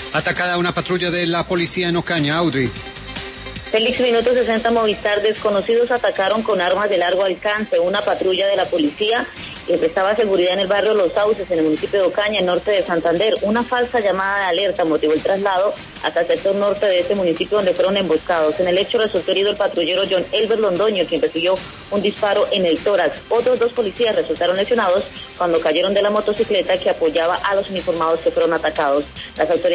Atacada una patrulla de la policía en Ocaña, Audrey. Félix, minuto 60 Movistar. Desconocidos atacaron con armas de largo alcance una patrulla de la policía que prestaba seguridad en el barrio Los Sauces, en el municipio de Ocaña, en norte de Santander. Una falsa llamada de alerta motivó el traslado hasta el sector norte de este municipio, donde fueron emboscados. En el hecho resultó herido el patrullero John Elber Londoño, quien recibió un disparo en el tórax. Otros 2 policías resultaron lesionados cuando cayeron de la motocicleta que apoyaba a los uniformados que fueron atacados. Las autoridades